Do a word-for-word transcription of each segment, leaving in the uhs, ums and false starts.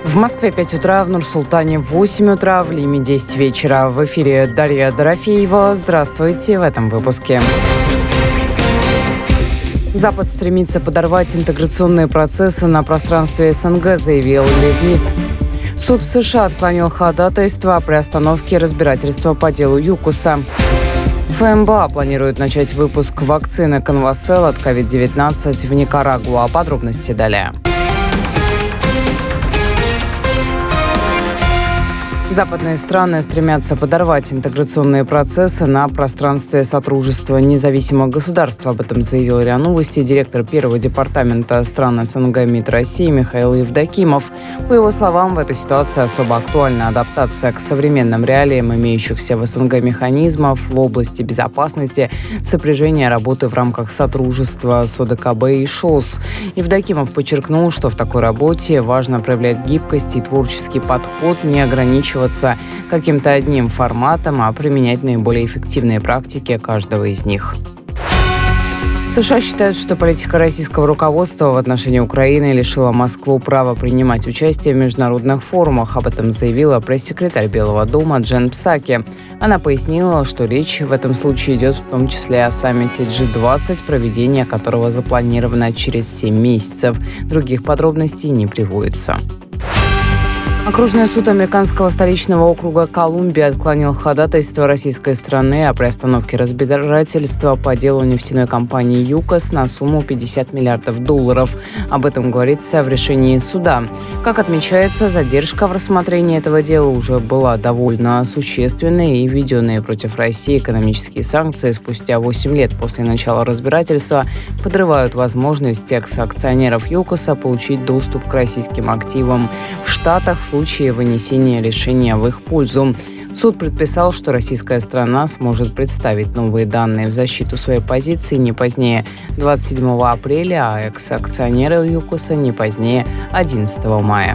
В Москве пять утра, в Нур-Султане восемь утра, в Лиме десять вечера. В эфире Дарья Дорофеева. Здравствуйте в этом выпуске. Запад стремится подорвать интеграционные процессы на пространстве СНГ, заявил Лев Мит. Суд в США отклонил ходатайство о приостановке разбирательства по делу ЮКОСа. ФМБА планирует начать выпуск вакцины Конвасел от ковид девятнадцать в Никарагуа. Подробности далее. Западные страны стремятся подорвать интеграционные процессы на пространстве сотрудничества независимых государств. Об этом заявил РИА Новости директор первого департамента стран СНГ МИД России Михаил Евдокимов. По его словам, в этой ситуации особо актуальна адаптация к современным реалиям имеющихся в СНГ механизмов в области безопасности, сопряжения работы в рамках сотрудничества с ОДКБ и ШОС. Евдокимов подчеркнул, что в такой работе важно проявлять гибкость и творческий подход, не ограничиваться каким-то одним форматом, а применять наиболее эффективные практики каждого из них. США считают, что политика российского руководства в отношении Украины лишила Москву права принимать участие в международных форумах. Об этом заявила пресс-секретарь Белого дома Джен Псаки. Она пояснила, что речь в этом случае идет в том числе о саммите джи двадцать, проведение которого запланировано через семь месяцев. Других подробностей не приводится. Окружной суд американского столичного округа Колумбия отклонил ходатайство российской стороны о приостановке разбирательства по делу нефтяной компании ЮКОС на сумму пятьдесят миллиардов долларов. Об этом говорится в решении суда. Как отмечается, задержка в рассмотрении этого дела уже была довольно существенной, и введенные против России экономические санкции спустя восемь лет после начала разбирательства подрывают возможность экс-акционеров ЮКОСа получить доступ к российским активам в Штатах в случае вынесения решения в их пользу. Суд предписал, что российская сторона сможет представить новые данные в защиту своей позиции не позднее двадцать седьмого апреля, а экс-акционеры ЮКОСа не позднее одиннадцатого мая.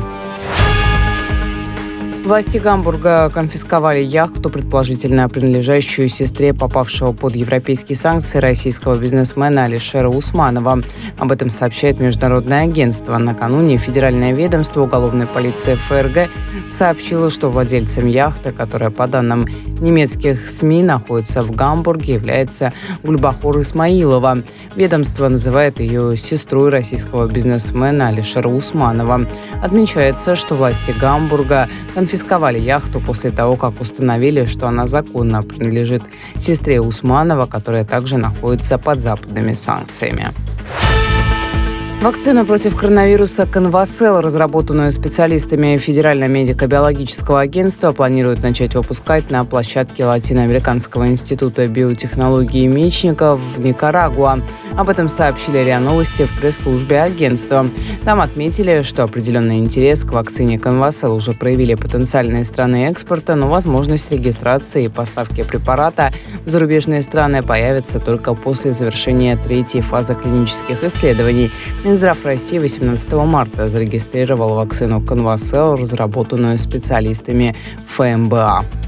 Власти Гамбурга конфисковали яхту, предположительно принадлежащую сестре попавшего под европейские санкции российского бизнесмена Алишера Усманова. Об этом сообщает Международное агентство. Накануне Федеральное ведомство уголовной полиции ФРГ сообщило, что владельцем яхты, которая, по данным немецких СМИ, находится в Гамбурге, является Гульбахор Исмаилова. Ведомство называет ее сестрой российского бизнесмена Алишера Усманова. Отмечается, что власти Гамбурга конфисковали Конфисковали яхту после того, как установили, что она законно принадлежит сестре Усманова, которая также находится под западными санкциями. Вакцину против коронавируса Конвасел, разработанную специалистами Федерального медико-биологического агентства, планируют начать выпускать на площадке Латиноамериканского института биотехнологии Мечников в Никарагуа. Об этом сообщили РИА Новости в пресс-службе агентства. Там отметили, что определенный интерес к вакцине Конвасел уже проявили потенциальные страны экспорта, но возможность регистрации и поставки препарата в зарубежные страны появится только после завершения третьей фазы клинических исследований. Минздрав России восемнадцатого марта зарегистрировал вакцину Конвасел, разработанную специалистами ФМБА.